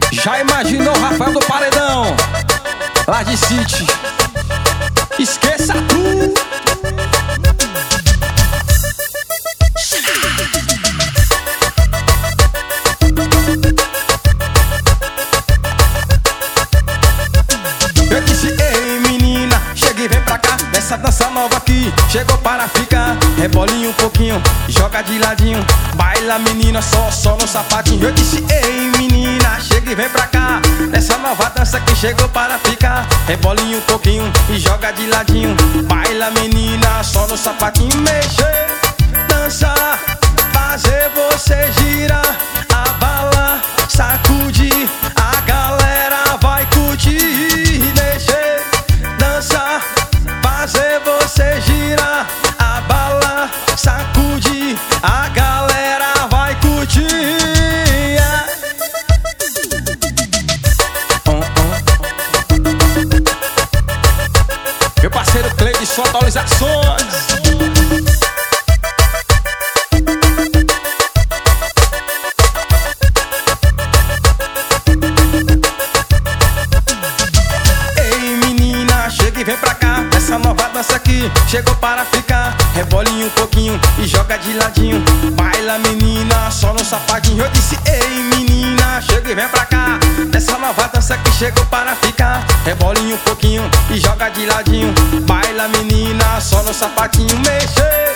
Já imaginou o Rafael do Paredão? Lá de City. Esqueça tudo. Eu disse, ei menina, chega e vem pra cá. Nessa dança nova aqui, chegou para ficar. Rebolinha um pouquinho, joga de ladinho. Baila menina, só no sapatinho. Eu disse, ei menina, chega e vem pra cá. Nessa nova dança que chegou para ficar. Rebolinha um pouquinho e joga de ladinho. Baila menina, só no sapatinho. Mexer, dançar, fazer você girar, abalar, sacudir. A galera vai curtir. Mexer, dançar, fazer você girar, abalar, sacudir. A galera vai curtir. Meu parceiro Cleidson, atualizações. Ei menina, chega e vem pra cá. Essa nova dança aqui chegou para ficar. Rebolinha um pouquinho e joga de ladinho. Baila menina, só no sapatinho. Eu disse, ei menina, chega e vem pra cá. Essa nova dança que chegou para ficar. Rebolinha um pouquinho e joga de ladinho. Baila menina, só no sapatinho. Mexer,